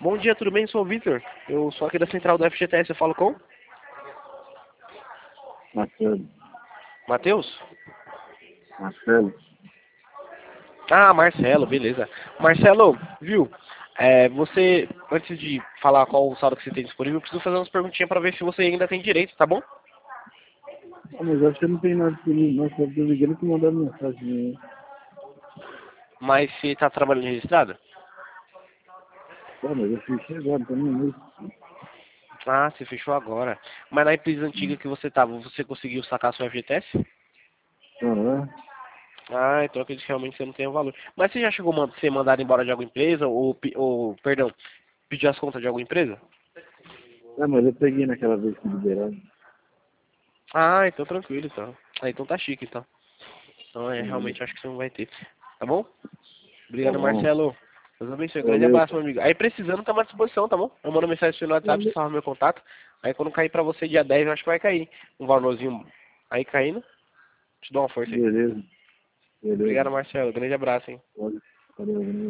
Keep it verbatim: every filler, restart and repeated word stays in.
Bom dia, tudo bem? Sou o Vitor. Eu sou aqui da central do F G T S. Eu falo com? Marcelo. Matheus? Marcelo. Ah, Marcelo, beleza. Marcelo, viu? É, você, antes de falar qual o saldo que você tem disponível, eu preciso fazer umas perguntinhas para ver se você ainda tem direito, tá bom? Ah, mas acho que não tem nada disponível. Nossa, eu tô ligando que mandaram mensagem. Né? Mas você tá trabalhando registrado? Ah, mas eu fechei agora, tá no mês. Ah, você fechou agora. Mas na empresa antiga que você tava, você conseguiu sacar sua F G T S? Ah, Ah, então acredito que realmente você não tem o valor. Mas você já chegou a man- ser mandado embora de alguma empresa? Ou, pe- ou, perdão, pediu as contas de alguma empresa? é. Ah, mas eu peguei naquela vez que liberaram. Ah, então tranquilo, então. Ah, então tá chique, então. Então, é, Uhum. realmente acho que você não vai ter. Tá bom? Tá Obrigado, bom. Marcelo. Deus abençoe. Grande Valeu. abraço, meu amigo. Aí precisando, tá à disposição, tá bom? Eu mando mensagem no WhatsApp, você Valeu. salva meu contato. Aí quando cair pra você dia dez, eu acho que vai cair. Um valorzinho aí caindo. Te dou uma força aí. Beleza. Obrigado, Beleza. Marcelo. Grande abraço, hein? Valeu. Valeu.